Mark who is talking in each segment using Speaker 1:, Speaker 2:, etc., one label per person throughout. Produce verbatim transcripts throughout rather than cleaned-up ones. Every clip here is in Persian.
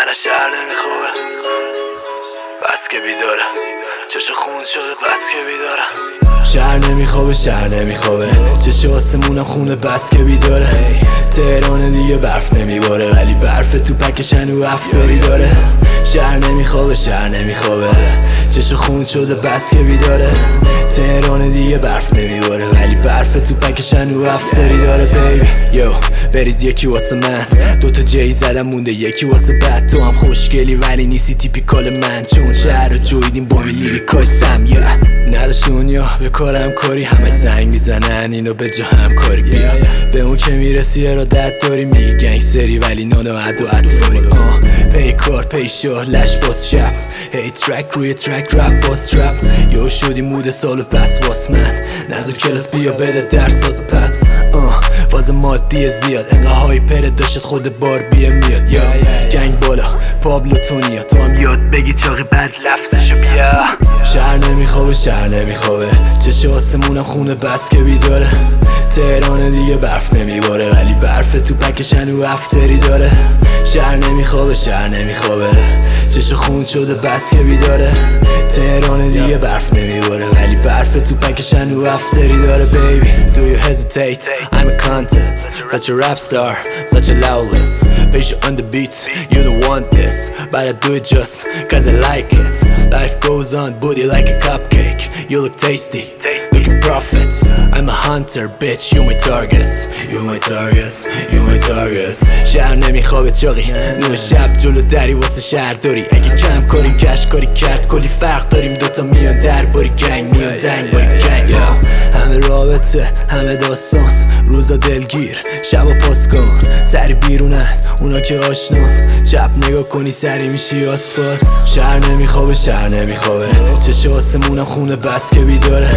Speaker 1: نه شهر نمیخوابه بس که بیداره، چش خون شده بس که بیداره.
Speaker 2: شهر نمیخوابه شهر نمیخوابه، چش آسمونم خونه بس که بیداره. تهران دیگه برف نمیباره ولی برف تو پکش هنو افتری داره. شهر نمیخوابه شهر نمیخوابه، چش خون شده بس که بیداره. تهران دیگه برف نمیباره ولی برف تو پکش هنو افتری داره. بیبی یو بریز یکی واسه من، دوتا جی زدم مونده یکی واسه بد. تو هم خوشگلی ولی نیستی تیپیکال من، چون شهر رو جویدیم با این لیریکاش سم. yeah. نداشت دنیا به کارم کاری، همه زنگ میزنن اینو به جا همکاری. بیا به اون که میرسی ارادت داری، میگی گنگ سری ولی نانو عد و عطفاری. آه پی کار پی شاه لش باز شب، هی ترک روی ترک رپ باز ترپ. یو شدی مود سالو پس واس من، نزو کلاس بیا بده درساتو پس. آه واز مادی زیاد انقا های پره داشت خود بار بیا میاد. یا گنگ بالا پابلو تونیا، تو هم یاد بگی چاقی بد لفتشو بیا. شهر نمیخوابه شهر نمیخوابه، چش آسمونم خونه بس که بیداره. تهران دیگه برف نمیباره ولی برف تو پکش هنو افتری داره. شهر نمیخوابه شهر نمیخوابه، چش خون شده بس که بیداره. تهران دیگه برف نمیباره ولی برف تو پکش هنو افتری داره. Baby do you hesitate? I'm a content, such a rap star, such a loudless. Bitch on the beat, you don't want this, but I do it just cause I like it. Life goes on, booty like a cupcake. You look tasty, looking profit. I'm a hunter, bitch, you my target. You my target, you my target. شهر نمیخوابه چاقی، نوع شب جلو دری واسه شهر داری. اگه کم کاری کش کاری کرد کلی فرق داریم، دوتا میان در باری گنگ میان دنگ باری گنگ. همه رابطه همه داستان، روزا دلگیر شبا پاس کن. سری بیرونن اونا که آشنان، چپ نگاه کنی سری میشی آسفالت. شهر نمیخوابه شهر نمیخوابه، چش آسمونم خونه بس که بیداره.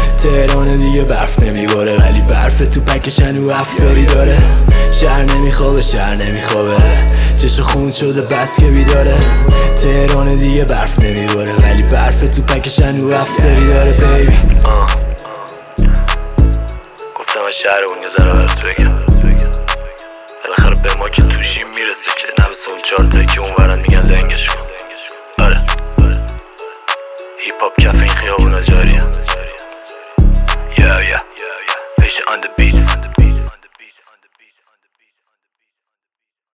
Speaker 2: تهران دیگه برف نمیباره ولی برف تو پکش هنو افتری داره. شهر نمیخوابه شهر نمیخوابه، چش خون شده بس که بیداره. تهران دیگه برف نمیباره ولی برف تو پکش هنو افتری داره. بیبی
Speaker 1: گفتم از شهر اون یه ذره برات بگم، بالاخره به ما که توشیم میرسه که نبس اون چهار تایی که اون ورن میگن لنگش کن. آره هیپ هاپ کف این